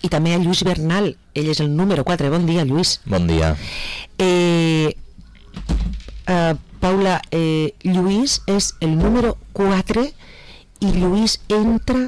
i també a Lluís Bernal, ell és el número 4. Bon dia, Lluís. Bon dia. Paula, Lluís és el número 4 i Lluís entra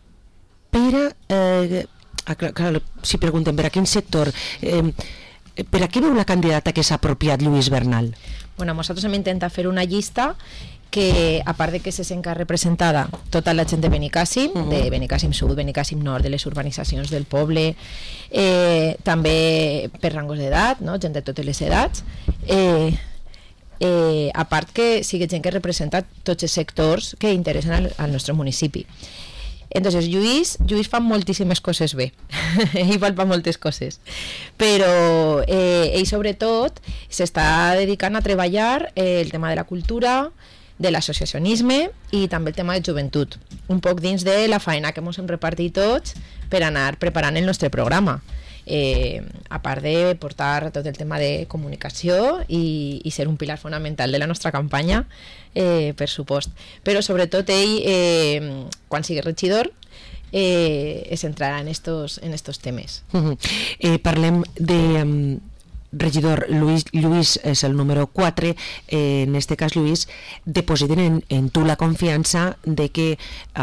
si pregunten per a quin sector, per a què veu la candidata que s'ha apropiat Lluís Bernal? Bueno, nosaltres hem intentat fer una llista que, a part de que se senta representada tota la gent de Benicàssim, de Benicàssim Sud, Benicàssim Nord, de les urbanitzacions del poble, també per rangos d'edat, no? Gent de totes les edats, a part que sigui gent que representa tots els sectors que interessen al nostre municipi. Entonces Lluís fa moltíssimes coses bé ell fa moltes coses, però ell sobretot s'està dedicant a treballar el tema de la cultura, de l'associacionisme i també el tema de joventut, un poc dins de la feina que ens hem repartit tots per anar preparant el nostre programa, a part de portar tot el tema de comunicació i ser un pilar fonamental de la nostra campanya, per supost. Però sobretot ell, quan sigui regidor, es centrarà en estos temes. Parlem de regidor. Lluís és el número 4. En este cas, Lluís, depositen en tu la confiança de que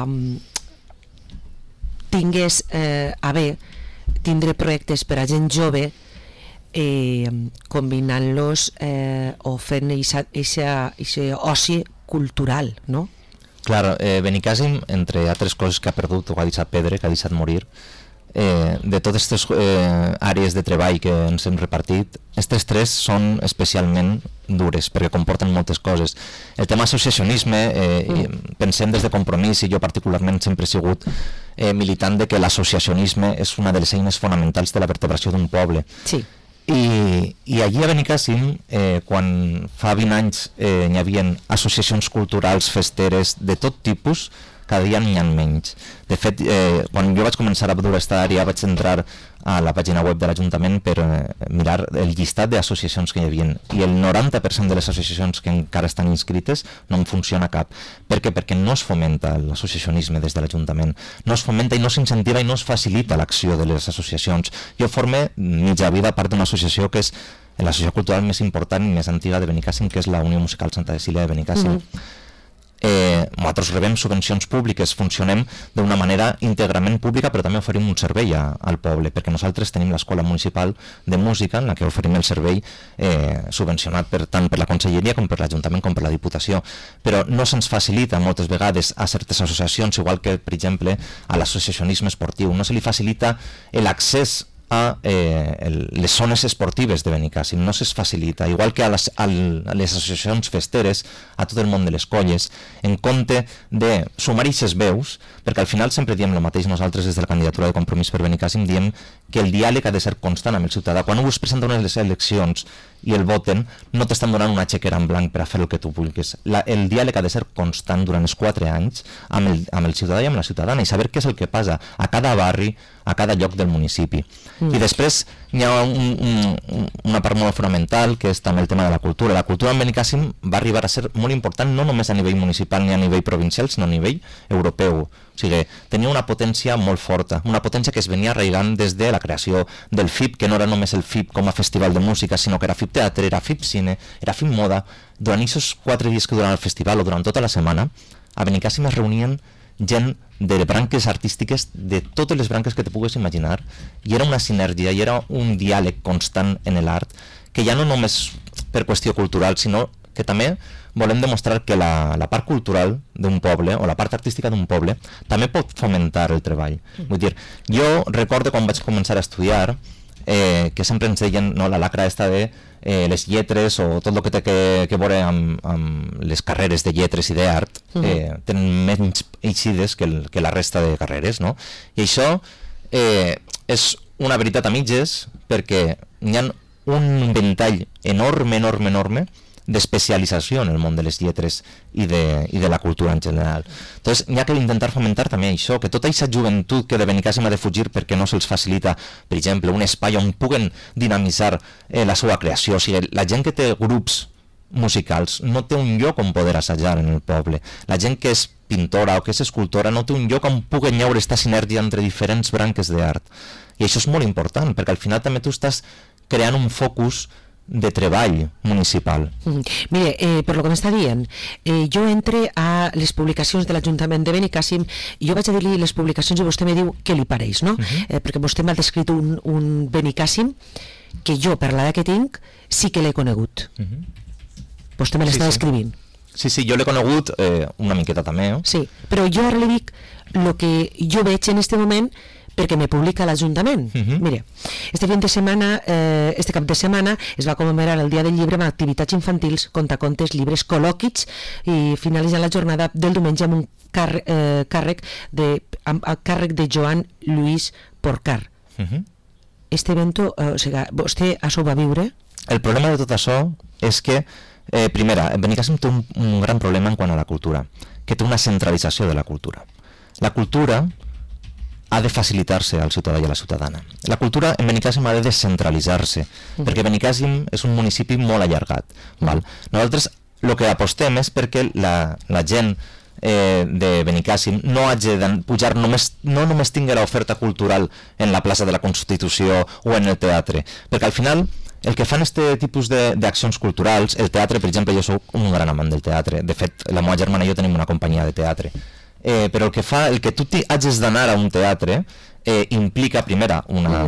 tingués a bé tindre projectes per a gent jove, combinant-los o fent aquest oci cultural, no? Clar, Benicàssim, entre altres coses que ha perdut o ha deixat perdre, que ha deixat morir, de totes aquestes àrees de treball que ens hem repartit, aquestes 3 són especialment dures perquè comporten moltes coses. El tema associacionisme, pensem des de Compromís, i jo particularment sempre he sigut militant de que l'associacionisme és una de les eines fonamentals de la vertebració d'un poble. Sí. I allí a Benicàssim, quan fa 20 anys hi havia associacions culturals, festeres de tot tipus, cada dia n'hi ha menys. De fet, quan jo vaig començar a dur aquesta àrea vaig entrar a la pàgina web de l'Ajuntament per mirar el llistat d'associacions que hi havia, i el 90% de les associacions que encara estan inscrites no en funciona cap. Per què? Perquè no es fomenta l'associacionisme des de l'Ajuntament, no es fomenta i no s'incentiva i no es facilita l'acció de les associacions. Jo formé mitja vida part d'una associació que és l'associació cultural més important i més antiga de Benicàssim, que és la Unió Musical Santa Cecília de Benicàssim. Nosaltres rebem subvencions públiques, funcionem d'una manera íntegrament pública, però també oferim un servei al poble, perquè nosaltres tenim l'Escola Municipal de Música, en la que oferim el servei subvencionat tant per la Conselleria com per l'Ajuntament com per la Diputació, però no se'ns facilita moltes vegades a certes associacions, igual que per exemple a l'associacionisme esportiu, no se li facilita l'accés a les zones esportives de Benicàssim, no se'ls facilita, igual que a les associacions festeres, a tot el món de les colles, en compte de sumar aquestes veus, perquè al final sempre diem el mateix nosaltres des de la candidatura de Compromís per Benicàssim, diem que el diàleg ha de ser constant amb el ciutadà. Quan us presenten unes eleccions i el voten, no t'estan donant una xequera en blanc per a fer el que tu vulguis. El diàleg ha de ser constant durant els 4 anys amb el ciutadà i amb la ciutadana, i saber què és el que passa a cada barri, a cada lloc del municipi. I després hi ha una part molt fonamental, que és també el tema de la cultura. La cultura en Benicàssim va arribar a ser molt important, no només a nivell municipal ni a nivell provincial, sinó a nivell europeu. O sigui, tenia una potència molt forta, una potència que es venia arraigant des de la creació del FIP, que no era només el FIP com a festival de música, sinó que era FIP teatre, era FIP cine, era FIP moda. Durant aquests 4 dies que durant el festival o durant tota la setmana, a Benicàssim es reunien gent de branques artístiques, de totes les branques que te pugues imaginar, i era una sinergia i era un diàleg constant en l'art, que ja no només per qüestió cultural, sinó que també volem demostrar que la part cultural d'un poble o la part artística d'un poble també pot fomentar el treball. Vull dir, jo recordo quan vaig començar a estudiar que sempre ens deien, no, la lacra esta de les lletres o tot el que té que veure amb les carreres de lletres i d'art tenen menys eixides que la resta de carreres, no? I això és una veritat a mitges, perquè hi ha un ventall enorme d'especialització en el món de les lletres i de la cultura en general. Entonces, hi ha que intentar fomentar també això, que tota aquesta joventut que de Benicàssim ha de fugir perquè no se'ls facilita, per exemple, un espai on puguen dinamitzar la seva creació. O sigui, la gent que té grups musicals no té un lloc on poder assajar en el poble. La gent que és pintora o que és escultora no té un lloc on puguen llaure aquesta sinergia entre diferents branques d'art. I això és molt important, perquè al final també tu estàs creant un focus de treball municipal. Mire, per lo que m'està dient, jo entre a les publicacions de l'Ajuntament de Benicàssim i jo vaig a dir-li les publicacions i vostè me diu què li pareix, no? Perquè vostè m'ha descrit un Benicàssim que jo, per l'edat que tinc, sí que l'he conegut. Vostè me l'està descrivint. Sí, jo l'he conegut una miqueta també. Sí, però jo ara li dic el que jo veig en este moment perquè me publica l'Ajuntament. Mire, este cap de setmana es va commemorar el Dia del Llibre amb activitats infantils, contacontes, llibres, col·loquis i finalitzant la jornada del diumenge amb un càrrec de Joan Lluís Porcar. Este evento, o sigui, vostè això ho va viure? El problema de tot això és que, primera, Benicàssim té un gran problema en quant a la cultura, que té una centralització de la cultura. La cultura ha de facilitar-se al ciutadà i a la ciutadana. La cultura en Benicàssim ha de descentralitzar-se, perquè Benicàssim és un municipi molt allargat. Nosaltres el que apostem és perquè la gent de Benicàssim no hagi de pujar no només tingui l'oferta cultural en la plaça de la Constitució o en el teatre, perquè al final el que fan este tipus d'accions culturals, el teatre, per exemple, jo soc un gran amant del teatre, de fet la meva germana i jo tenim una companyia de teatre, però el que tu hagis d'anar a un teatre implica, primera,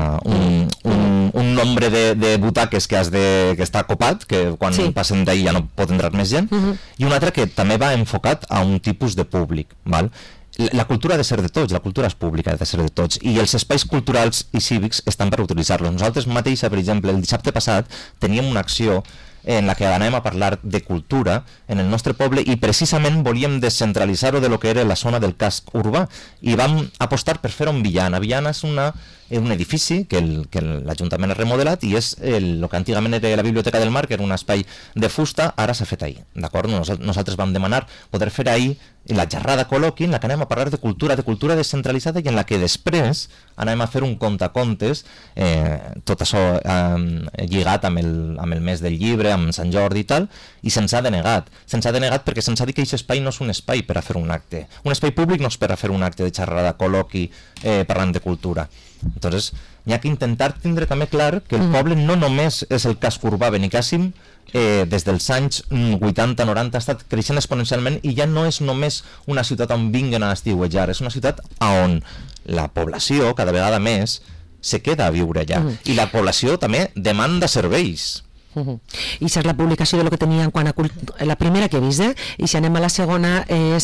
un nombre de butaques que està copat, que quan passen d'ahir ja no pot entrar més gent, i un altre que també va enfocat a un tipus de públic. La cultura ha de ser de tots, la cultura és pública, ha de ser de tots, i els espais culturals i cívics estan per utilitzar-los. Nosaltres mateix, per exemple, el dissabte passat teníem una acció en la que anàvem a parlar de cultura en el nostre poble i precisament volíem descentralitzar-ho de lo que era la zona del casc urbà i vam apostar per fer-ho en Villana. Villana és un edifici que l'Ajuntament ha remodelat i és el que antigament era la Biblioteca del Mar, que era un espai de fusta, ara s'ha fet ahir, d'acord? Nosaltres vam demanar poder fer ahir la xerrada col·loqui en la que anem a parlar de cultura descentralitzada i en la que després anem a fer un contacontes, tot això lligat amb el mes del llibre, amb Sant Jordi i tal, i se'ns ha denegat. Se'ns ha denegat perquè se'ns ha dit que aquest espai no és un espai per a fer un acte. Un espai públic no és per a fer un acte de xerrada, col·loqui, parlant de cultura. Entonces, hi ha que intentar tindre també clar que el poble no només és el casc urbà. Benicàssim des dels anys 80-90 ha estat creixent exponencialment i ja no és només una ciutat on vinguen a estiuejar, és una ciutat on la població cada vegada més se queda a viure allà i la població també demanda serveis. I això és la publicació de lo que tenia en quant a la primera que he vist, i si anem a la segona és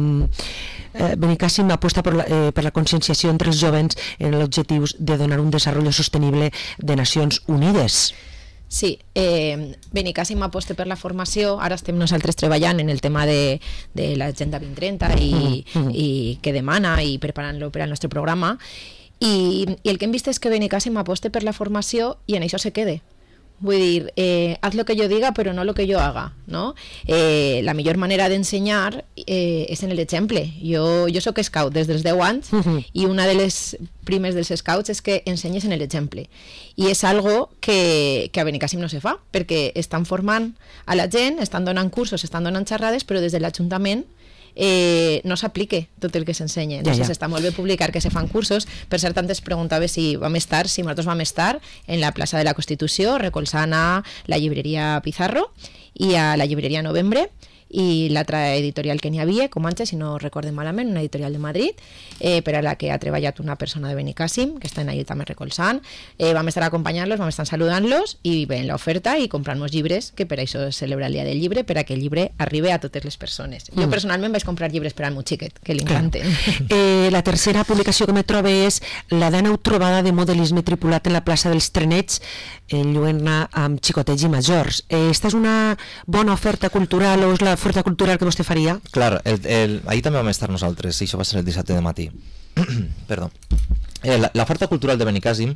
Benicàssim aposta per la conscienciació entre els jovens en els objectius de donar un desenvolupament sostenible de Nacions Unides. Sí, Benicàssim aposta per la formació. Ara estem nosaltres treballant en el tema de l'Agenda 2030 i què demana i preparant-lo per al nostre programa i el que hem vist és que Benicàssim aposta per la formació i en això se quede. Vull dir, haz lo que yo diga pero no lo que yo haga, ¿no? La millor manera d'ensenyar és en l'exemple. Jo soc scout des dels 10 anys i una de les primes dels scouts és que ensenyes en l'exemple. I és algo que a Benicàssim no se fa, perquè estan formant a la gent, estan donant cursos, estan donant xerrades, però des de l'Ajuntament no s'aplique tot el que s'ensenya. Entonces està molt bé publicar que se fan cursos. Per cert, antes preguntava si nosaltres vam estar en la plaça de la Constitució recolzant a la llibreria Pizarro i a la llibreria Novembre i l'altra editorial que n'hi havia, Comanche, si no recordem malament, una editorial de Madrid, per a la que ha treballat una persona de Benicàssim, que estan allà també recolzant. Vam estar acompanyant-los, vam estar saludant-los i veient l'oferta i comprant-nos llibres, que per això es celebra el Dia del Llibre, per a que el llibre arribi a totes les persones. Jo personalment vaig comprar llibres per al meu xiquet, que li encanten. La tercera publicació que me trobe és la d'aneu trobada de modelisme tripulat en la plaça dels Trenets, lluent-ne amb xicotets i majors. Esta és una bona oferta cultural o és l'oferta cultural que vostè faria? Clar, ahir també vam estar nosaltres, i això va ser el dissabte de matí. Perdó. L'oferta cultural de Benicàssim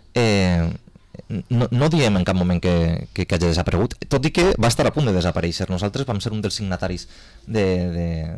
no diem en cap moment que hagi desaparegut, tot i que va estar a punt de desaparèixer. Nosaltres vam ser un dels signataris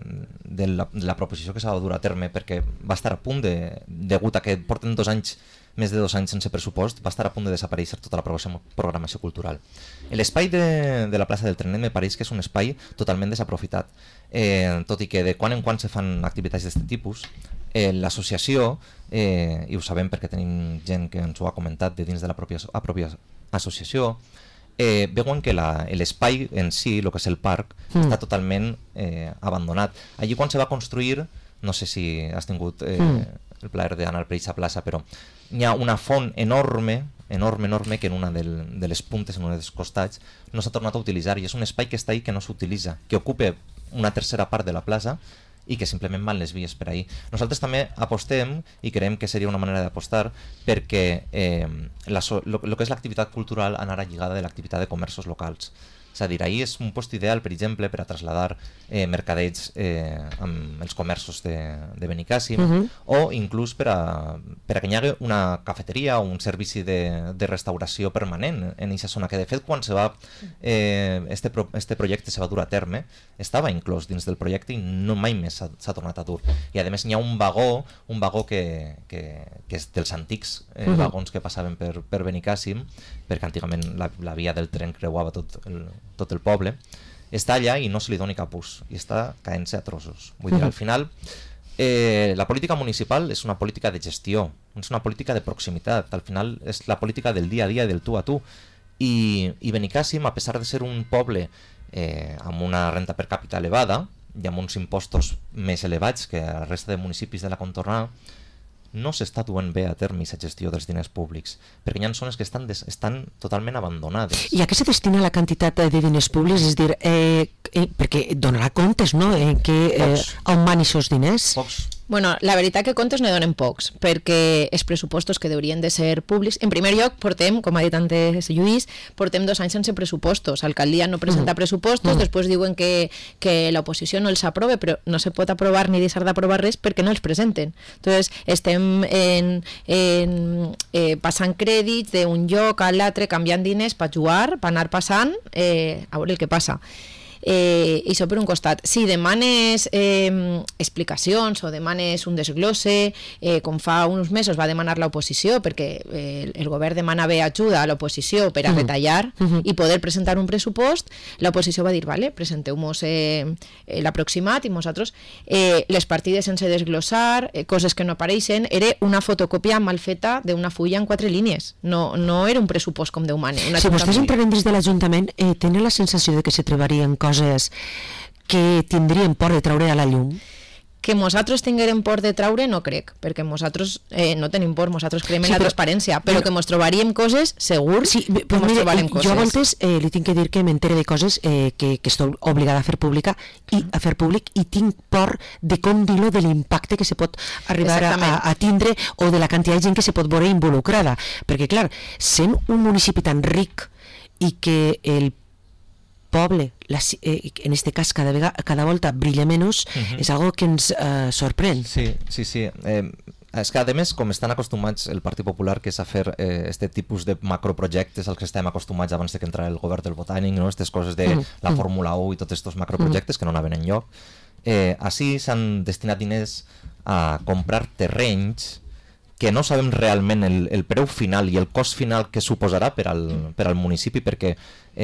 de la proposició que s'ha de dur a terme, perquè va estar a punt degut a que porten 2 anys més de 2 anys sense pressupost, va estar a punt de desaparèixer tota la programació cultural. L'espai de la plaça del Trenet me pareix que és un espai totalment desaprofitat, tot i que de quan en quan se fan activitats d'aquest tipus. L'associació, i ho sabem perquè tenim gent que ens ho ha comentat de dins de la pròpia associació, veuen que l'espai en si, el que és el parc, està totalment abandonat. Allí quan se va construir, no sé si has tingut el plaer d'anar per aquesta plaça, però hi ha una font enorme que en una de les puntes, en un dels costats, no s'ha tornat a utilitzar, i és un espai que està ahí que no s'utilitza, que ocupa una tercera part de la plaça i que simplement van les vies per ahí. Nosaltres també apostem, i creiem que seria una manera d'apostar, perquè el que és l'activitat cultural anara lligada de l'activitat de comerços locals. És a dir, ahir és un post ideal, per exemple, per a traslladar mercadets amb els comerços de Benicàssim, o inclús per a que hi hagi una cafeteria o un servici de restauració permanent en aquesta zona, que de fet quan este projecte se va dur a terme estava inclòs dins del projecte i no mai més s'ha tornat a dur. I a més hi ha un vagó que és dels antics vagons que passaven per Benicàssim, perquè antigament la via del tren creuava tot el poble, està allà i no se li doni cap ús i està caent-se a trossos. Vull dir, al final la política municipal és una política de gestió, és una política de proximitat, al final és la política del dia a dia, del tu a tu, i Benicàssim, a pesar de ser un poble amb una renta per càpita elevada i amb uns impostos més elevats que la resta de municipis de la contorna, no s'està duent bé a terme aquesta gestió dels diners públics, perquè hi ha zones que estan totalment abandonades. I a què se destina la quantitat de diners públics? És dir, perquè donarà comptes, no?, on van aquests diners? Pocs. Bueno, la veritat que comptes ne donen pocs, perquè els pressupostos que haurien de ser públics, en primer lloc portem, com ha dit antes Lluís, portem 2 anys sense pressupostos, l'alcaldia no presenta pressupostos, després diuen que l'oposició no els aprova, però no se pot aprovar ni deixar d'aprovar res perquè no els presenten. Entonces estem passant crèdits d'un lloc a l'altre, canviant diners per jugar, per anar passant, a veure el que passa. I això per un costat. Si demanes explicacions o demanes un desglose, com fa uns mesos va demanar l'oposició, perquè el govern demanava ajuda a l'oposició per a retallar i poder presentar un pressupost, l'oposició va dir, vale, presenteu-nos l'aproximat, i nosaltres les partides sense desglossar, coses que no apareixen, era una fotocòpia mal feta d'una fulla en 4 línies, no era un pressupost com Déu mana. Si vostès entraren des de l'Ajuntament, tenen la sensació de que se trobarien coses que tindrien por de traure a la llum? Que nosaltres tinguérem por de traure no crec, perquè nosaltres no tenim por, nosaltres creiem en la transparència, però que ens trobaríem coses, segur que ens trobarem coses. Jo a voltes li tinc que dir que m'entere de coses que estic obligada a fer públic i tinc por de com dir-lo, de l'impacte que se pot arribar a tindre o de la quantitat de gent que se pot veure involucrada, perquè clar, sent un municipi tan ric i que el poble, en este cas cada volta brilla menys, és algo que ens sorprèn. Sí. És que, a més, com estan acostumats el Partit Popular, que és a fer aquest tipus de macroprojectes als que estem acostumats abans que entrara el govern del Botànic, aquestes coses de la Fórmula 1 i tots aquests macroprojectes que no anaven enlloc, així s'han destinat diners a comprar terrenys que no sabem realment el preu final i el cost final que suposarà per al municipi, perquè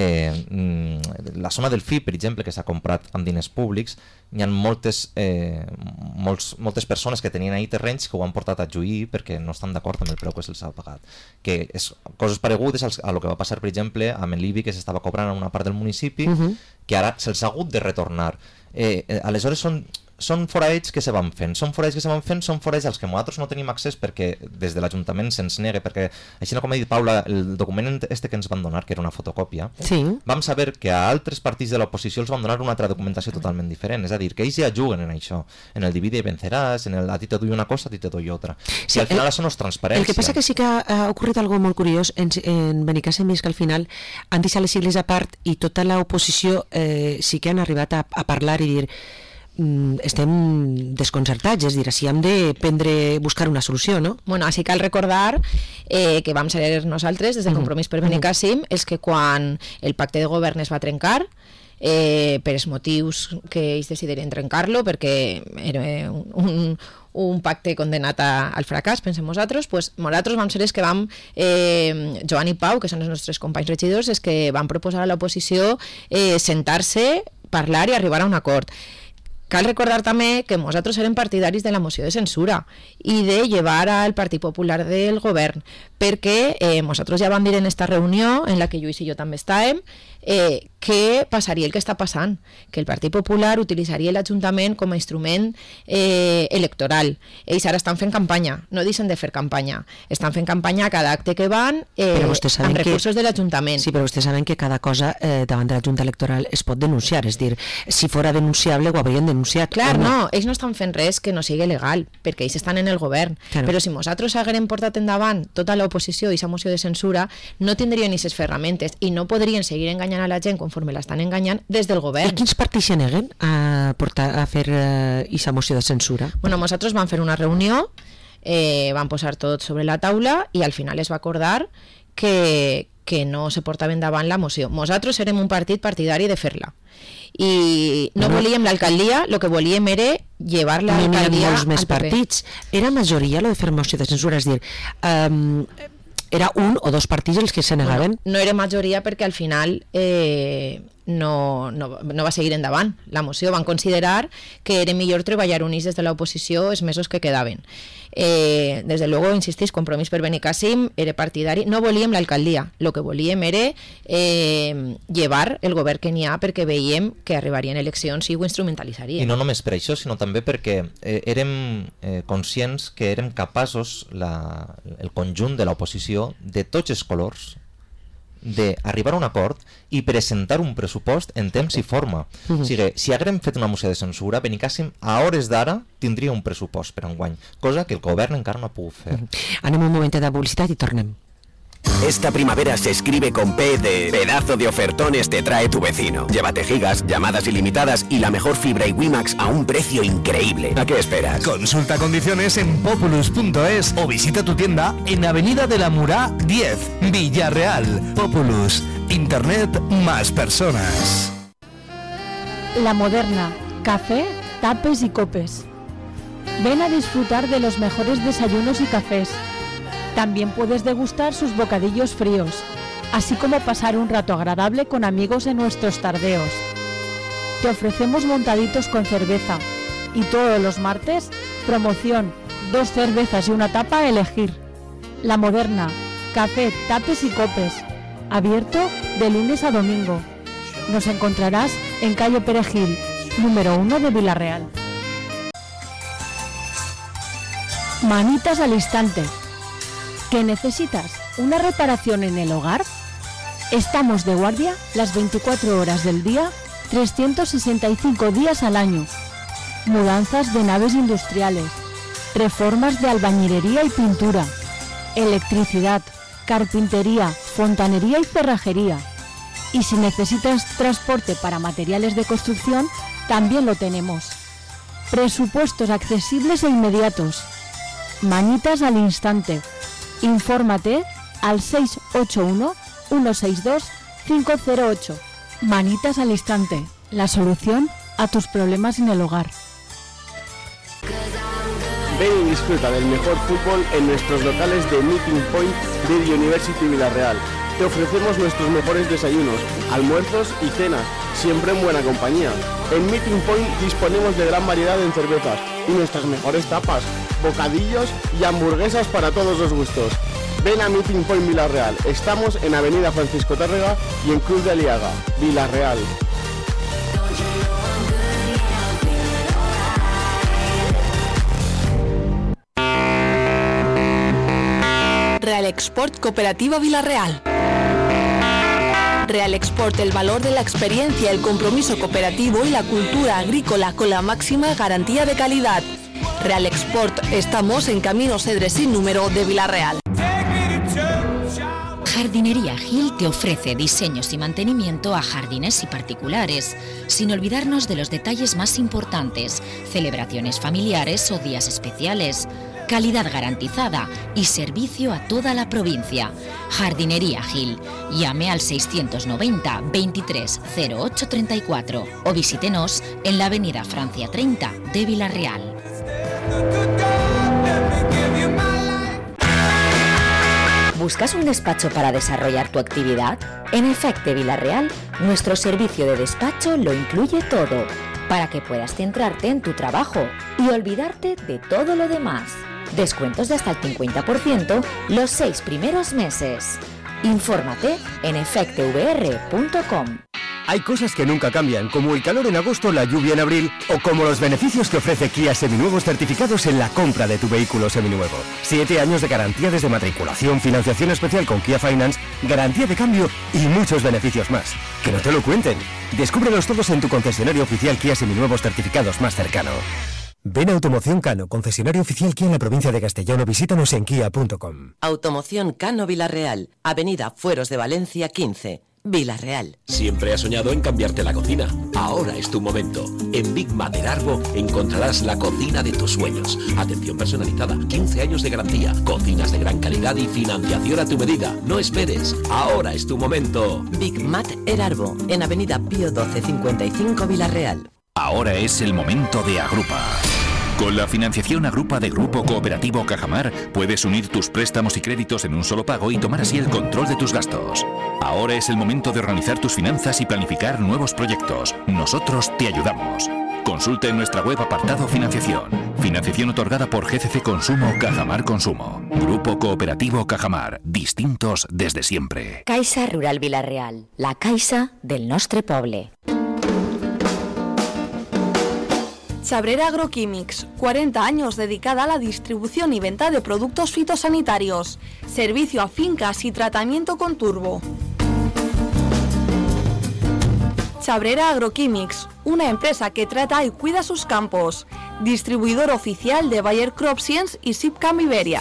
la zona del FI, per exemple, que s'ha comprat amb diners públics, hi ha moltes persones que tenien ahí terrenys que ho han portat a juir perquè no estan d'acord amb el preu que se'ls ha pagat, que és coses paregudes a lo que va passar, per exemple, amb l'IBI que s'estava cobrant en una part del municipi, que ara se'ls ha hagut de retornar. Aleshores són foraets que se van fent, són foraets als que nosaltres no tenim accés perquè des de l'Ajuntament se'ns nega, perquè així com ha dit Paula, el document que ens van donar, que era una fotocòpia, vam saber que a altres partits de l'oposició els van donar una altra documentació totalment diferent, és a dir, que ells ja juguen en això, en el divide i venceràs, en el a ti te doy una cosa, a ti te doy otra, i al final això no és transparència. El que passa que sí que ha ocorrit algo molt curiós en Benicàssim, és que al final han deixat les sigles a part i tota l'oposició sí que han arribat a parlar i dir estem desconcertats, és a dir, així hem de buscar una solució, no? Bueno, així cal recordar que vam ser nosaltres, des de Compromís per Benicàssim, és que quan el pacte de govern es va trencar, per els motius que ells decidirien trencar-lo, perquè era un pacte condenat al fracàs, pensem nosaltres. Pues nosaltres vam ser els que vam, Joan i Pau, que són els nostres companys regidors, els que van proposar a l'oposició sentar-se, parlar i arribar a un acord. Cal recordar també que nosaltres érem partidaris de la moció de censura i de llevar al Partit Popular del govern, perquè nosaltres ja vam dir en esta reunió, en la que Lluís i jo també estàvem, què passaria el que està passant, que el Partit Popular utilitzaria l'Ajuntament com a instrument electoral. Ells ara estan fent campanya, no deixen de fer campanya, estan fent campanya a cada acte que van amb recursos de l'Ajuntament. Sí, però vostès saben que cada cosa davant de la Junta Electoral es pot denunciar, és dir, si fora denunciable ho haurien denunciat. Clar, no, ells no estan fent res que no sigui legal, perquè ells estan en el govern, però si nosaltres haguérem portat endavant tota l'oposició i aquesta moció de censura, no tindrien aquestes ferramentes i no podrien seguir enganyant a la gent conforme l'estan enganyant des del govern. I quins partits se neguen a fer aquesta moció de censura? Bueno, nosaltres vam fer una reunió, vam posar tot sobre la taula i al final es va acordar que no se portava endavant la moció. Nosaltres érem un partit partidari de fer-la i no volíem l'alcaldia, el que volíem era llevar l'alcaldia molts més partits. Era majoria lo de fer moció de censura, és dir, era un o dos partits els que se negaven? No era majoria perquè al final no va seguir endavant la moció. Van considerar que era millor treballar units des de l'oposició els mesos que quedaven. Des de luego, insistís, Compromís per Benicàssim era partidari, no volíem l'alcaldia, el que volíem era llevar el govern que n'hi ha, perquè veiem que arribarien eleccions i ho instrumentalitzaria. I no només per això, sinó també perquè érem conscients que érem capaços, el conjunt de l'oposició, de tots els colors, d'arribar a un acord i presentar un pressupost en temps i forma. O sigui, si haguérem fet una moció de censura, Benicàssim a hores d'ara tindria un pressupost per enguany, cosa que el govern encara no ha pogut fer. Anem un moment de publicitat i tornem. Esta primavera se escribe con P de pedazo de ofertones te trae tu vecino. Llévate gigas, llamadas ilimitadas y la mejor fibra y WiMax a un precio increíble. ¿A qué esperas? Consulta condiciones en populus.es o visita tu tienda en Avenida de la Murá 10, Villarreal. Populus, Internet más personas. La Moderna, café, tapes y copes. Ven a disfrutar de los mejores desayunos y cafés. También puedes degustar sus bocadillos fríos, así como pasar un rato agradable con amigos en nuestros tardeos. Te ofrecemos montaditos con cerveza y todos los martes, promoción, 2 cervezas y una tapa a elegir. La Moderna, café, tapes y copes, abierto de lunes a domingo. Nos encontrarás en calle Perejil, número 1 de Villarreal. Manitas al instante. ¿Qué necesitas? ¿Una reparación en el hogar? Estamos de guardia las 24 horas del día, 365 días al año. Mudanzas de naves industriales, reformas de albañilería y pintura, electricidad, carpintería, fontanería y cerrajería. Y si necesitas transporte para materiales de construcción, también lo tenemos. Presupuestos accesibles e inmediatos. Manitas al instante. Infórmate al 681-162-508. Manitas al instante. La solución a tus problemas en el hogar. Ven y disfruta del mejor fútbol en nuestros locales de Meeting Point de The University Villarreal. Te ofrecemos nuestros mejores desayunos, almuerzos y cenas, siempre en buena compañía. En Meeting Point disponemos de gran variedad en cervezas y nuestras mejores tapas, bocadillos y hamburguesas para todos los gustos. Ven a Meeting Point Villarreal. Estamos en Avenida Francisco Tárrega y en Cruz de Aliaga, Villarreal. Real Export Cooperativa Villarreal. Real Export, el valor de la experiencia, el compromiso cooperativo y la cultura agrícola con la máxima garantía de calidad. Real Export, estamos en Camino Cedres sin número de Villarreal. Jardinería Gil te ofrece diseños y mantenimiento a jardines y particulares, sin olvidarnos de los detalles más importantes, celebraciones familiares o días especiales. calidad garantizada y servicio a toda la provincia. Jardinería Gil. Llame al 690 23 08 34 o visítenos en la avenida Francia 30 de Villarreal. ¿Buscas un despacho para desarrollar tu actividad? En Efecte Villarreal, nuestro servicio de despacho lo incluye todo, para que puedas centrarte en tu trabajo y olvidarte de todo lo demás. Descuentos de hasta el 50% los 6 primeros meses. Infórmate en efectevr.com. Hay cosas que nunca cambian, como el calor en agosto, la lluvia en abril, o como los beneficios que ofrece Kia Seminuevos certificados en la compra de tu vehículo seminuevo. 7 años de garantía desde matriculación, financiación especial con Kia Finance, garantía de cambio y muchos beneficios más. ¡Que no te lo cuenten! Descúbrelos todos en tu concesionario oficial Kia Seminuevos certificados más cercano. Ven a Automoción Cano, concesionario oficial Kia en la provincia de Castellón, o visítanos en kia.com. Automoción Cano Villarreal, Avenida Fueros de Valencia 15. Villarreal. Siempre has soñado en cambiarte la cocina. Ahora es tu momento. En Big Mat Erarbo encontrarás la cocina de tus sueños. Atención personalizada, 15 años de garantía, cocinas de gran calidad y financiación a tu medida. No esperes. Ahora es tu momento. Big Mat Erarbo, en Avenida Pío 12 55 Villarreal. Ahora es el momento de Agrupa. Con la financiación Agrupa de Grupo Cooperativo Cajamar, puedes unir tus préstamos y créditos en un solo pago y tomar así el control de tus gastos. Ahora es el momento de organizar tus finanzas y planificar nuevos proyectos. Nosotros te ayudamos. Consulta en nuestra web apartado Financiación. Financiación otorgada por GCC Consumo Cajamar Consumo. Grupo Cooperativo Cajamar. Distintos desde siempre. Caixa Rural Villarreal. La caixa del nostre poble. Chabrera Agroquímics, 40 años dedicada a la distribución y venta de productos fitosanitarios. Servicio a fincas y tratamiento con turbo. Chabrera Agroquímics, una empresa que trata y cuida sus campos. Distribuidor oficial de Bayer Crop Science y Sipcam Iberia.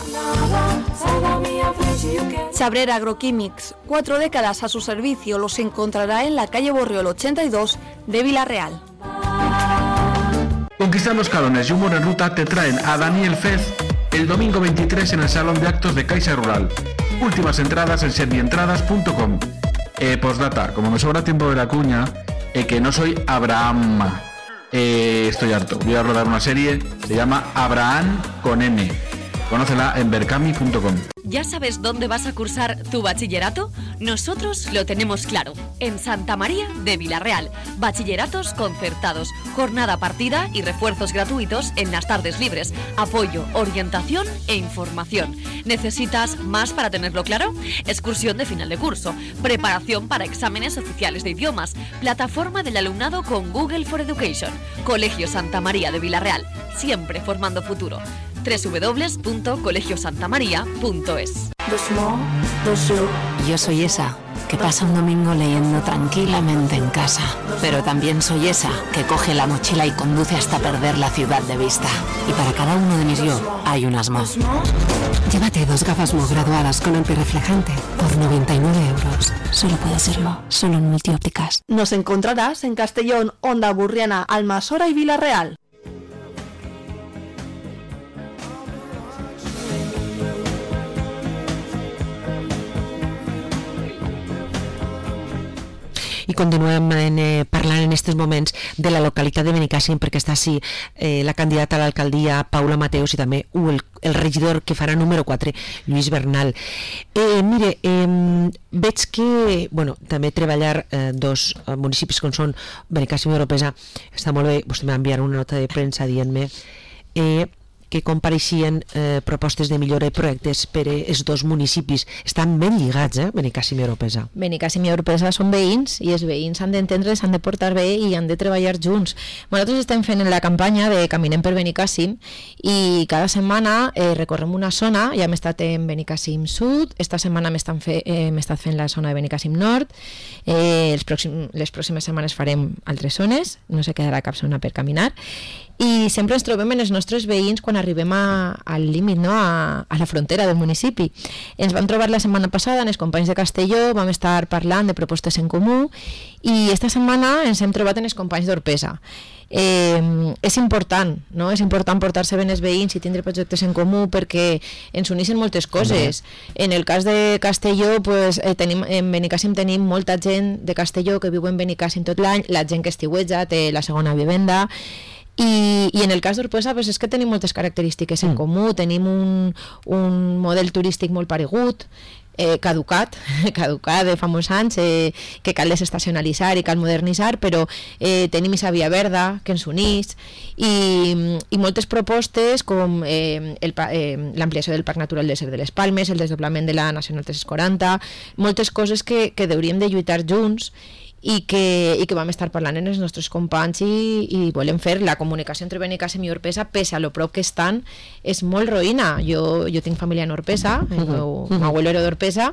Chabrera Agroquímics, 4 décadas a su servicio, los encontrará en la calle Borriol 82 de Villarreal. Conquistar los Calones y Humor en Ruta te traen a Daniel Fez el domingo 23 en el Salón de Actos de Caixa Rural. Últimas entradas en servientradas.com. Postdata, como me sobra tiempo de la cuña, que no soy Abraham. Estoy harto. Voy a rodar una serie, se llama Abraham con M. Conócela en berkami.com. ¿Ya sabes dónde vas a cursar tu bachillerato? Nosotros lo tenemos claro. En Santa María de Villarreal. Bachilleratos concertados, jornada partida y refuerzos gratuitos en las tardes libres. Apoyo, orientación e información. ¿Necesitas más para tenerlo claro? Excursión de final de curso, preparación para exámenes oficiales de idiomas, plataforma del alumnado con Google for Education. Colegio Santa María de Villarreal, siempre formando futuro. www.colegiosantamaria.es. Yo soy esa que pasa un domingo leyendo tranquilamente en casa, pero también soy esa que coge la mochila y conduce hasta perder la ciudad de vista. Y para cada uno de mis yo hay un Asmo. Llévate 2 gafas Mo graduadas con antirreflejante por 99 euros. Solo puede serlo, solo en Multiópticas. Nos encontrarás en Castellón, Onda Burriana, Almasora y Villarreal. I continuem parlant en aquests moments de la localitat de Benicàssim, perquè està així la candidata a l'alcaldia Paula Mateos i també el regidor que farà número 4, Lluís Bernal. Mire, veig que també treballar 2 municipis com són Benicàssim i Oropesa està molt bé. Vostè m'ha enviat una nota de premsa dient-me que compareixien propostes de millora i projectes per els 2 municipis. Estan ben lligats, Benicàssim i Oropesa. Benicàssim i Oropesa són veïns i els veïns han d'entendre, s'han de portar bé i han de treballar junts. Nosaltres estem fent la campanya de Caminem per Benicàssim i cada setmana recorrem una zona. Ja hem estat en Benicàssim Sud, esta setmana hem estat fent la zona de Benicàssim Nord, les pròximes setmanes farem altres zones, no se quedarà cap zona per caminar. i sempre ens trobem en els nostres veïns quan arribem al límit, no? a la frontera del municipi. Ens vam trobar la setmana passada en els companys de Castelló, vam estar parlant de propostes en comú, i esta setmana ens hem trobat en els companys d'Orpesa. És important, no? És important portar-se bé els veïns i tindre projectes en comú perquè ens uneixen moltes coses. En el cas de Castelló, pues, en Benicàssim tenim molta gent de Castelló que viu en Benicàssim tot l'any, la gent que estiueja té la segona vivenda, i en el cas d'Orpesa pues, és que tenim moltes característiques en comú, tenim un model turístic molt paregut, caducat de fa molts anys, que cal desestacionalitzar i cal modernitzar, però tenim aquesta via verda que ens unís, i moltes propostes com l'ampliació del Parc Natural de Ser de les Palmes, el desdoblament de la Nacional 340, moltes coses que hauríem de lluitar junts i que vam estar parlant en els nostres companys i volem fer. La comunicació entre Benicàssim i Orpesa, pese a lo prop que estan, és molt roïna. Jo tinc família en Orpesa, el meu abuelo era d'Orpesa,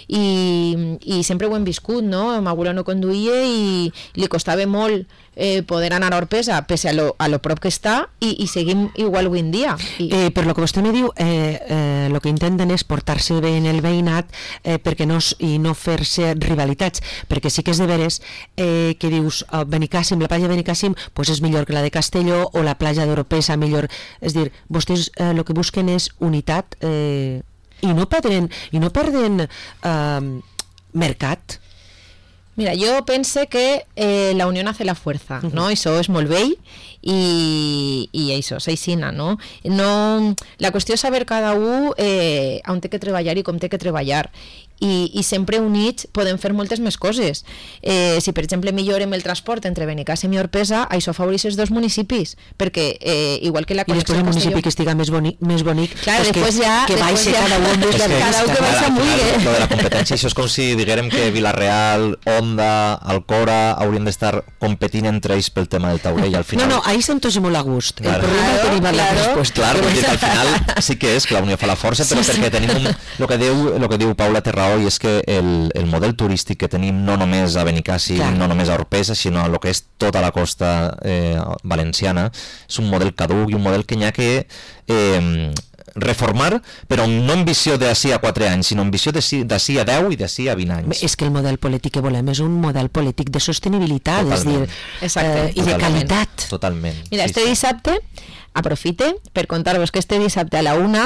i sempre ho hem viscut, no? El meu abuelo no conduïa i li costava molt poder anar a Orpesa, pese a lo prop que està, i seguim igual avui en dia. Per lo que vostè me diu, el que intenten és portar-se bé en el veïnat i no fer-se rivalitats, perquè sí que és de veres que dius Benicàssim, la platja de Benicàssim pues és millor que la de Castelló, o la platja d'Oropesa millor, és dir, vostès el que busquen és unitat i no perden mercat. Mira, jo pense que la unió hace la fuerza, no? Això és molt vell i això, s'aixina, no? La qüestió és saber cada un on té que treballar i com té que treballar. I sempre units podem fer moltes més coses. Si per exemple millorem el transport entre Benicàssim i Orpesa, això afavoreix els dos municipis, perquè igual que la connexió... I després el municipi que estiga més bonic, clar, pues que baixe cada un des de cada un que baixa muy bé. Lo de la competència, això és com si diguérem que Vilareal, Onda, Alcora haurien d'estar competint entre ells pel tema del taulell al final. No, ahí se'n tots molt a gust. El problema tenim la resposta. Clar, al final sí que és que la unió fa la força, però perquè tenim el que diu Paula Terrao, i és que el model turístic que tenim no només a Benicàssim, no només a Orpesa, sinó a lo que és tota la costa valenciana, és un model caduc i un model que n'hi ha que reformar, però no en visió d'ací a 4 anys, sinó en visió d'ací a 10 i d'ací a 20 anys. És que el model polític que volem és un model polític de sostenibilitat, totalment. És dir, i de qualitat. Totalment. Mira, este dissabte aprofite per contar-vos que este dissabte a la 1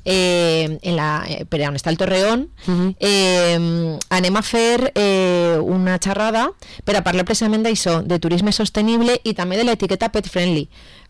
per on està el Torreón anem a fer una xerrada per a parlar precisament d'això, de turisme sostenible i també de l'etiqueta pet friendly,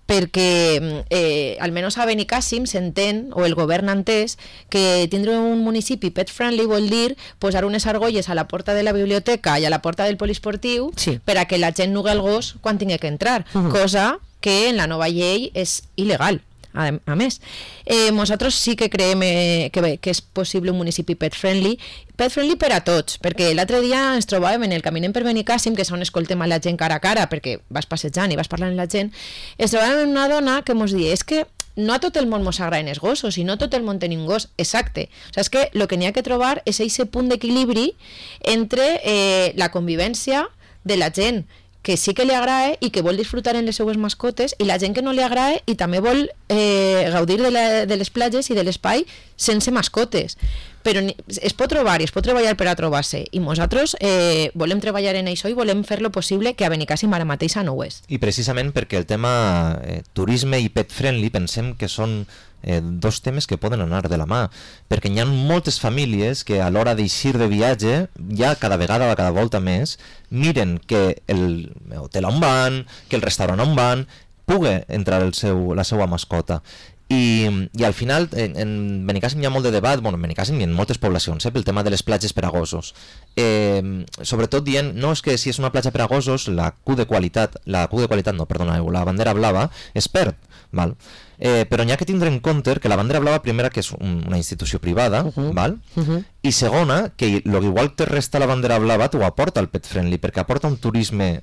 perquè almenys a Benicàssim s'entén, o el govern ha entès, que tindre un municipi pet friendly vol dir posar unes argolles a la porta de la biblioteca i a la porta del poliesportiu per a que la gent no el gos quan tingui que entrar, cosa que en la nova llei és il·legal. A més, nosaltres sí que creiem que és possible un municipi pet friendly per a tots, perquè l'altre dia ens trobàvem en el Caminem per Benicàssim, que és on escoltem a la gent cara a cara, perquè vas passejant i vas parlant amb la gent, ens trobàvem amb una dona que ens deia, és que no a tot el món ens agraden els gossos i no tot el món tenim gos, exacte. O sigui, és que el que n'hi ha que trobar és aquest punt d'equilibri entre la convivència de la gent que sí que li agrada i que vol disfrutar en les seues mascotes, i la gent que no li agrada i també vol gaudir de les platges i de l'espai sense mascotes. Però es pot trobar i es pot treballar per a trobar-se, i nosaltres volem treballar en això i volem fer lo possible, que a Benicàssim ara mateix no ho és. I precisament perquè el tema turisme i pet friendly pensem que són dos temes que poden anar de la mà, perquè hi ha moltes famílies que a l'hora d'eixir de viatge, ja cada vegada, cada volta més, miren que l'hotel on van, que el restaurant on van, pugui entrar la seva mascota. I al final en Benicàssim hi ha molt de debat, bueno, en Benicàssim i en moltes poblacions, pel tema de les platges per a gossos, sobretot dient, no, és que si és una platja per a gossos, la bandera blava es perd, val? Però n'hi ha que tindre en compte que la bandera blava, primera, que és una institució privada, val? I segona, que igual te resta la bandera blava t'ho aporta el pet friendly, perquè aporta un turisme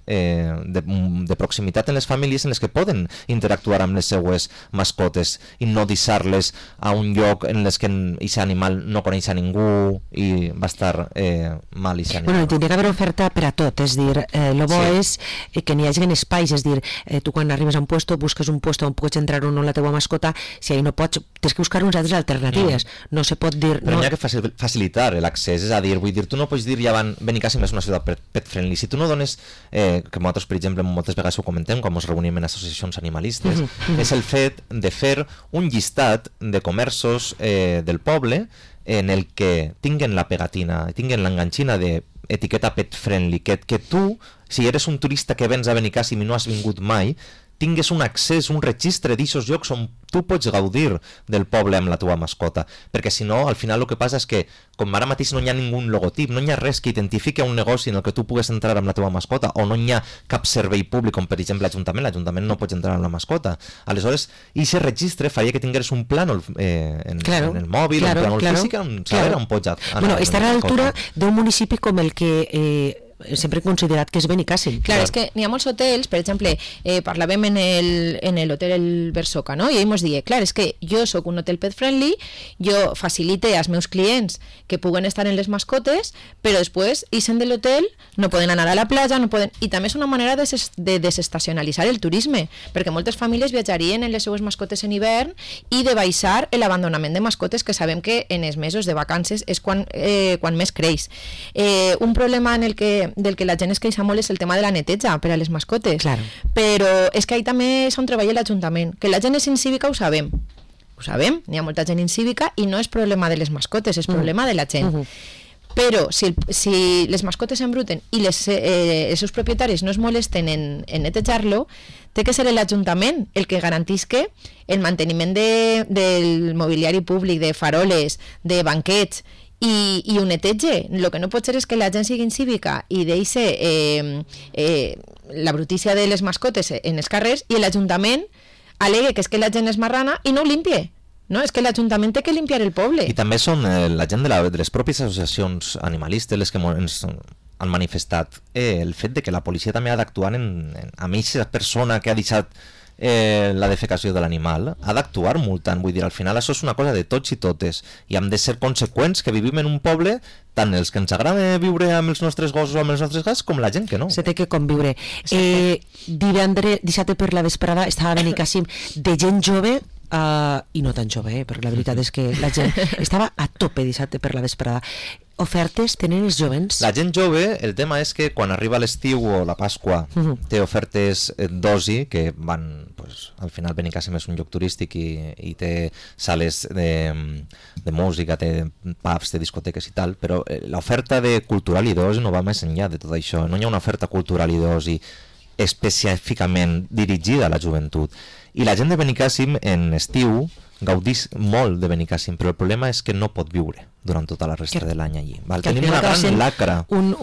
de proximitat en les famílies en les que poden interactuar amb les seues mascotes i no deixar-les a un lloc en les que aquest animal no coneix a ningú i va estar mal aquest animal. Bueno, tindria que haver oferta per a tot, és dir, el bo és que n'hi hagi espais, és dir, tu quan arribes a un puesto busques un puesto on pots entrar o no la teva mascota, si ahí no pots, tens que buscar unes altres alternatives, no se pot dir... Però n'hi ha que facilitar l'accés, és a dir, vull dir, tu no pots dir ja Benicàssim és una ciutat pet friendly, si tu no dones, que nosaltres per exemple moltes vegades ho comentem quan ens reunim en associacions animalistes, és el fet de fer un llistat de comerços del poble en el que tinguen la pegatina, tinguen l'enganxina de etiqueta pet friendly, que tu, si eres un turista que vens a Benicàssim i no has vingut mai, tingues un accés, un registre d'aixòs llocs on tu pots gaudir del poble amb la teva mascota, perquè si no, al final el que passa és que, com ara mateix no hi ha ningú logotip, no hi ha res que identifiqui un negoci en el que tu pugues entrar amb la teva mascota, o no hi ha cap servei públic, com per exemple l'Ajuntament no pots entrar amb la mascota. Aleshores, aquest registre faria que tingués un plànol en el mòbil, un plànol físic, saber on pots anar. Bueno, estar a l'altura d'un municipi com el que... sempre he considerat que és Benicàssim. Clar, és que n'hi ha molts hotels, per exemple, parlàvem en l'hotel El Versoca, no? I ell ens deia, clar, és que jo sóc un hotel pet friendly, jo facilite als meus clients que puguen estar en les mascotes, però després, ixen de l'hotel, no poden anar a la platja, no poden... I també és una manera de desestacionalitzar el turisme, perquè moltes famílies viatjarien en les seues mascotes en hivern i de baixar l'abandonament de mascotes, que sabem que en els mesos de vacances és quan més creix. Un problema del que la gent es queixa molt és el tema de la neteja per a les mascotes, però és que ahí també és on treballa l'Ajuntament, que la gent és incívica, ho sabem, n'hi ha molta gent incívica i no és problema de les mascotes, és problema de la gent. Però si les mascotes s'embruten i els seus propietaris no es molesten en netejar-lo, té que ser l'Ajuntament el que garantisca el manteniment del mobiliari públic, de faroles, de banquets, i ho netege. El que no pot ser és que la gent sigui incívica i deixi la brutícia de les mascotes en els carrers i l'Ajuntament alegue que és que la gent és marrana i no ho limpie. No, és que l'Ajuntament té que limpiar el poble. I també són la gent de les pròpies associacions animalistes les que ens han manifestat el fet de que la policia també ha d'actuar amb aquesta persona que ha deixat la defecació de l'animal, ha d'actuar multant, vull dir, al final això és una cosa de tots i totes i hem de ser conseqüents que vivim en un poble, tant els que ens agrada viure amb els nostres gossos o amb els nostres gats com la gent que no. Se té que conviure. Dissabte per la vesprada estava a Benicàssim de gent jove i no tan jove, però la veritat és que la gent estava a tope dissabte per la vesprada. Ofertes tenen els jovens? La gent jove, el tema és que quan arriba l'estiu o la Pasqua té ofertes d'oci que van, al final Benicàssim és un lloc turístic i té sales de música, té pubs, té discoteques i tal, però l'oferta de cultural i d'oci no va més enllà de tot això, no hi ha una oferta cultural i d'oci específicament dirigida a la joventut. I la gent de Benicàssim en estiu gaudís molt de Benicàssim, però el problema és que no pot viure durant tota la resta de l'any allí. Tenim una gran lacra.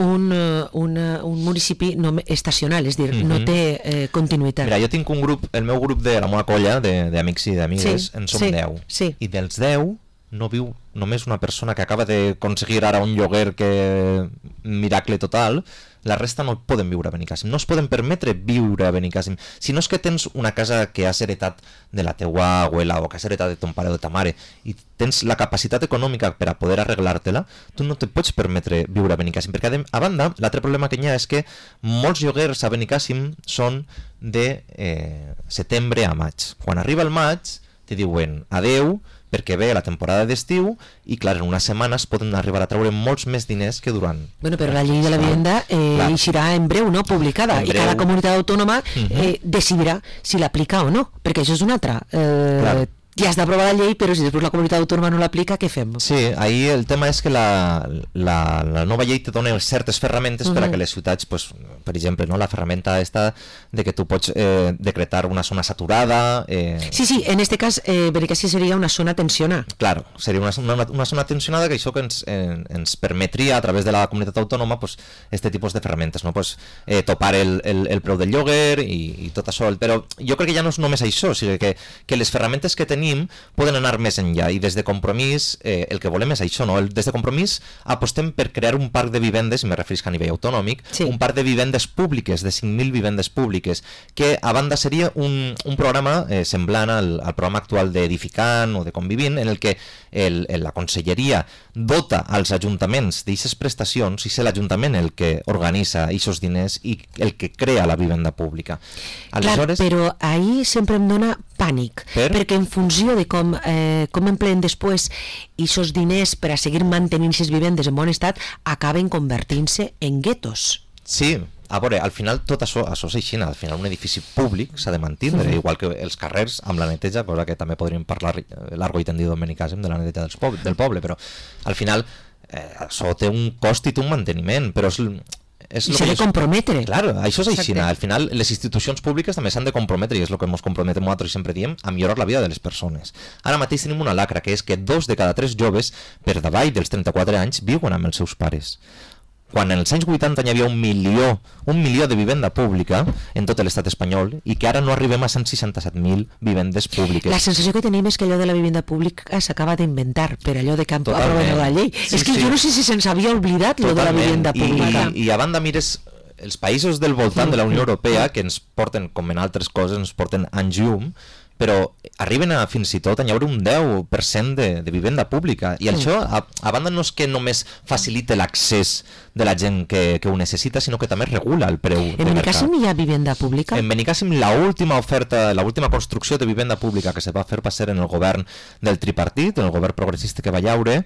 Un municipi estacional, és dir, no té continuïtat. Mira, jo tinc un grup, el meu grup de la meva colla d'amics i d'amigues, en som 10. I dels 10 no viu només una persona que acaba d'aconseguir ara un lloguer que miracle total, la resta no poden viure a Benicàssim, no es poden permetre viure a Benicàssim. Si no és que tens una casa que has heretat de la teua abuela o que has heretat de ton pare o de ta mare i tens la capacitat econòmica per a poder arreglar-te-la, tu no te pots permetre viure a Benicàssim, perquè a banda, l'altre problema que hi ha és que molts lloguers a Benicàssim són de setembre a maig. Quan arriba el maig te diuen adeu perquè ve la temporada d'estiu i, clar, en unes setmanes poden arribar a treure molts més diners que durant... Bueno, però la llei de la vivenda eixirà en breu, no?, publicada, i cada comunitat autònoma decidirà si l'aplica o no, perquè això és una altra. ja has d'aprovar la llei, però si després la comunitat autònoma no l'aplica, què fem? Sí, ahí el tema és que la nova llei te dona certes ferramentes per a que les ciutats, pues, per exemple, no, la ferramenta esta de que tu pots decretar una zona saturada... Sí, en este cas Benicàssim seria una zona tensionada. Claro, seria una zona tensionada, que això que ens permetria a través de la comunitat autònoma pues, este tipus de ferramentes, no? Pues, topar el preu del lloguer i tot això, però jo crec que ja no és només això, o sigui que les ferramentes que tenim poden anar més enllà, i des de Compromís el que volem és això, no? Des de Compromís apostem per crear un parc de vivendes, i me referisc a nivell autonòmic, un parc de vivendes públiques, de 5.000 vivendes públiques, que a banda seria un programa semblant al programa actual d'Edificant o de Convivint, en el que la conselleria dota als ajuntaments d'aixes prestacions, i és l'Ajuntament el que organitza aquests diners i el que crea la vivenda pública. Aleshores... Clar, però ahir sempre em dona pànic, perquè en funció de com empleen després aquests diners per a seguir mantenint aquestes vivendes en bon estat, acaben convertint-se en guetos. Sí, a veure, al final tot això és així, al final un edifici públic s'ha de mantindre, igual que els carrers amb la neteja, cosa que també podríem parlar largo i tendido en Benicàssim de la neteja del poble, però al final això té un cost i té un manteniment, però i s'ha de comprometre. Claro, això és així. Al final les institucions públiques també s'han de comprometre, i és el que ens comprometem nosaltres i sempre diem, a millorar la vida de les persones. Ara mateix tenim una lacra, que és que 2 de cada 3 joves per davall dels 34 anys viuen amb els seus pares. Quan en els anys 80 hi havia un milió de vivenda pública en tot l'estat espanyol, i que ara no arribem a 167.000 vivendes públiques. La sensació que tenim és que allò de la vivenda pública s'acaba d'inventar per allò de que aproven la llei. És que jo no sé si se'ns havia oblidat lo de la vivenda pública. I a banda mires els països del voltant de la Unió Europea, que ens porten, com en altres coses, ens porten anys llum, però arriben a fins i tot a haver un 10% de vivenda pública, i això a banda no és que només facilita l'accés de la gent que ho necessita, sinó que també regula el preu de mercat. En Benicàssim hi ha vivenda pública? En Benicàssim l'última construcció de vivenda pública que se va fer va ser en el govern del tripartit, en el govern progressista que va llaure,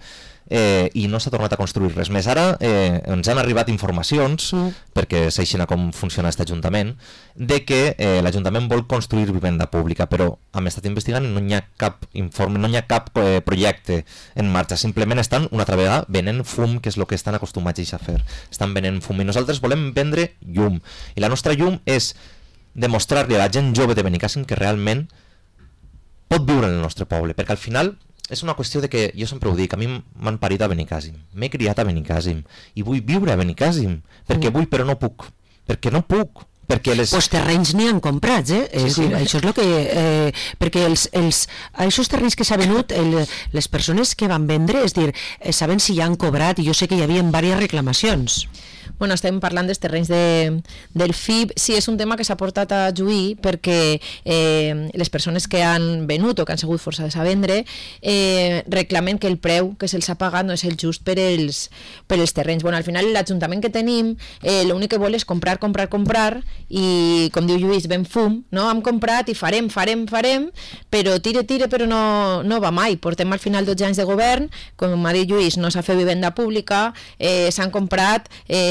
i no s'ha tornat a construir res més. Ara ens han arribat informacions, perquè s'aixina com funciona aquest ajuntament, de que l'Ajuntament vol construir vivenda pública, però hem estat investigant i no hi ha cap informe, no hi ha cap projecte en marxa, simplement estan una altra vegada venent fum, que és el que estan acostumats a fer, estan venent fum, i nosaltres volem vendre llum, i la nostra llum és demostrar-li a la gent jove de Benicàssim que realment pot viure en el nostre poble, perquè al final és una qüestió de que, jo sempre ho dic, a mi m'han parit a Benicàssim, m'he criat a Benicàssim i vull viure a Benicàssim, perquè vull però no puc, perquè no puc, perquè pues terrenys n'hi han comprats, Sí. Això és el que... perquè aquests terrenys que s'ha venut, les persones que van vendre, és dir, saben si ja han cobrat, i jo sé que hi havia diverses reclamacions. Bueno, estem parlant dels terrenys del FIB. Sí, és un tema que s'ha portat a juí perquè les persones que han venut o que han sigut forçades a vendre reclamen que el preu que se'ls ha pagat no és el just per els terrenys. Bueno, al final l'Ajuntament que tenim l'únic que vol és comprar i, com diu Lluís, ben fum, no? Hem comprat i farem, però tire, però no va mai. Portem al final 12 anys de govern, com ha dit Lluís, no s'ha fet vivenda pública, s'ha comprat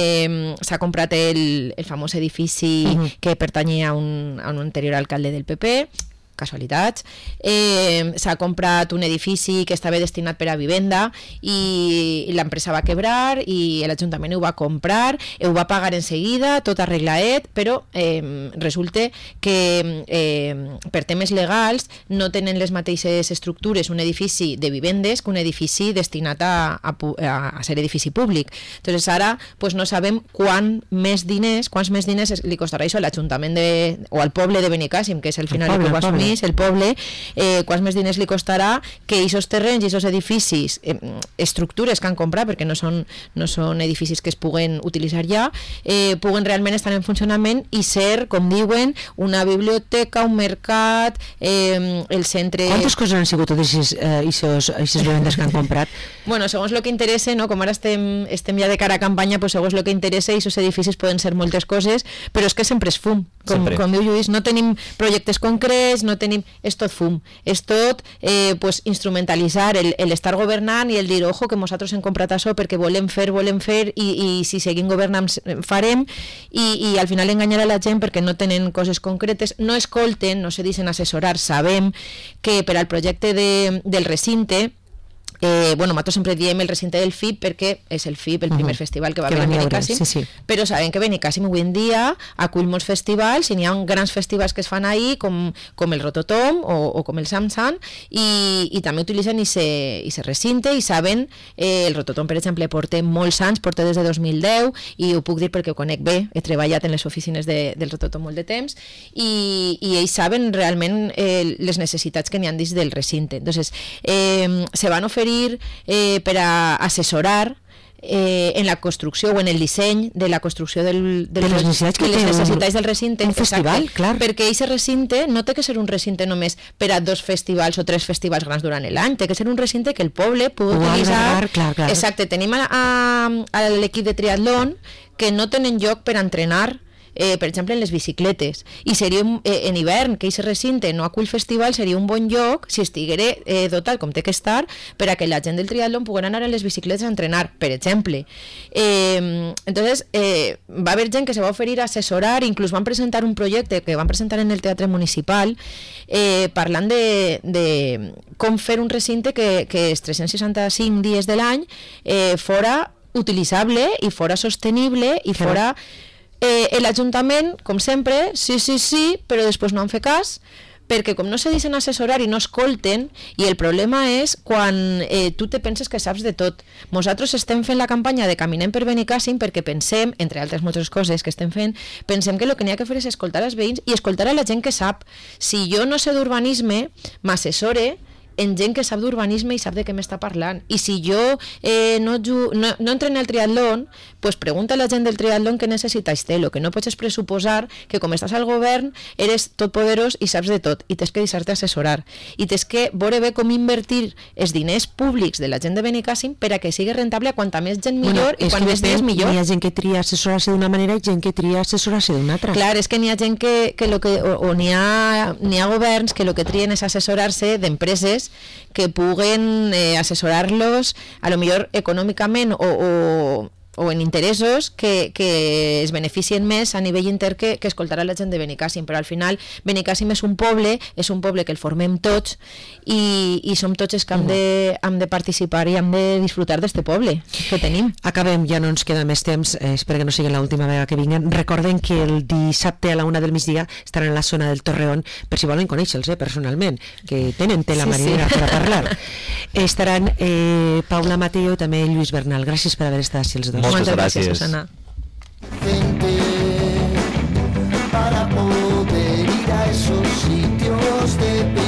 el famós edifici que pertanyia a un anterior alcalde del PP, casualitats, s'ha comprat un edifici que estava destinat per a vivenda i l'empresa va quebrar i l'Ajuntament ho va comprar, ho va pagar en seguida, tot arreglaet, però resulta que per temes legals no tenen les mateixes estructures un edifici de vivendes que un edifici destinat a ser edifici públic. Entonces ara pues, no sabem quants més diners li costarà això a l'Ajuntament o al poble de Benicàssim, que és el final que ho va assumir, el poble, quants més diners li costarà que aquests terrenys i aquests edificis, estructures que han comprat, perquè no són edificis que es puguen utilitzar ja, puguen realment estar en funcionament i ser, com diuen, una biblioteca, un mercat, el centre... Quantes coses han sigut aquestes vivendes que han comprat? Bueno, segons el que interessa, no? Com ara estem ja de cara a campanya, pues, segons el que interessa, aquests edificis poden ser moltes coses, però és que sempre és fum. Com diu Lluís, no tenim projectes concrets, no no tenim, és tot fum, és tot pues, instrumentalitzar l'estar governant i el dir, ojo, que nosaltres hem comprat això perquè volem fer i si seguim governant farem i al final enganyar a la gent perquè no tenen coses concretes, no escolten, no se deixen assessorar, sabem que per al projecte del recinte nosaltres sempre diem el recinte del FIP perquè és el FIP, el primer festival que va haver a Benicàssim, però sabem que Benicàssim avui en dia acull molts festivals i n'hi ha grans festivals que es fan ahir com el Rototom o com el Samsung i també utilitzen i se recinte i saben, el Rototom per exemple porta molts anys, porta des de 2010 i ho puc dir perquè ho conec bé, he treballat en les oficines del Rototom molt de temps i ells saben realment les necessitats que n'hi ha dins del recinte. Entonces, se van oferir per a assessorar en la construcció o en el disseny de la construcció de les necessitats del recinte, un festival, clar, perquè aquest recinte no té que ser un recinte només per a 2 festivals o 3 festivals grans durant l'any, té que ser un recinte que el poble pugui utilitzar. Clar. Exacte, tenim a l'equip de triatlon que no tenen lloc per entrenar per exemple en les bicicletes i seria en hivern que aquest recinte no acull festival, seria un bon lloc si estiguera dotat com té que estar per a que la gent del triatlon pugui anar a les bicicletes a entrenar, per exemple. Entonces va haver gent que se va oferir a assessorar, inclús van presentar un projecte que van presentar en el Teatre Municipal parlant de com fer un recinte que els 365 dies de l'any fora utilitzable i fora sostenible i fora... l'Ajuntament, com sempre, sí, però després no han fet cas, perquè com no se deixen assessorar i no escolten, i el problema és quan tu te penses que saps de tot. Nosaltres estem fent la campanya de Caminem per Benicàssim perquè pensem, entre altres moltes coses que estem fent, pensem que el que n'hi ha que fer és escoltar els veïns i escoltar a la gent que sap. Si jo no sé d'urbanisme, m'assessore en gent que sap d'urbanisme i sap de què m'està parlant. I si jo no entro en el triatlon, pues pregunta a la gent del triatlon què necessites té. El que no pots és pressuposar que com estàs al govern eres totpoderós i saps de tot i tens que deixar-te assessorar. I tens que veure bé com invertir els diners públics de la gent de Benicàssim per a que sigui rentable a quanta més gent millor i quan més diners millor. Hi ha gent que tria assessorar-se d'una manera i gent que tria assessorar-se d'una altra. Clar, és que n'hi ha gent n'hi ha governs que el que trien és assessorar-se d'empreses que puguen assessorar-los a lo millor econòmicament o en interessos que es beneficien més a nivell inter que escoltar a la gent de Benicàssim, però al final Benicàssim és un poble que el formem tots i som tots els que hem de participar i hem de disfrutar d'este poble que tenim. Acabem, ja no ens queda més temps, espero que no sigui l'última vegada que vinguen. Recorden que el dissabte a la 1 del migdia estaran a la zona del Torreón, per si volen conèixer-los personalment, que tenen tela marinera per a parlar. Estaran Paula Mateo i també Lluís Bernal. Gràcies per haver estat així els dos. Moltes gràcies, Susana.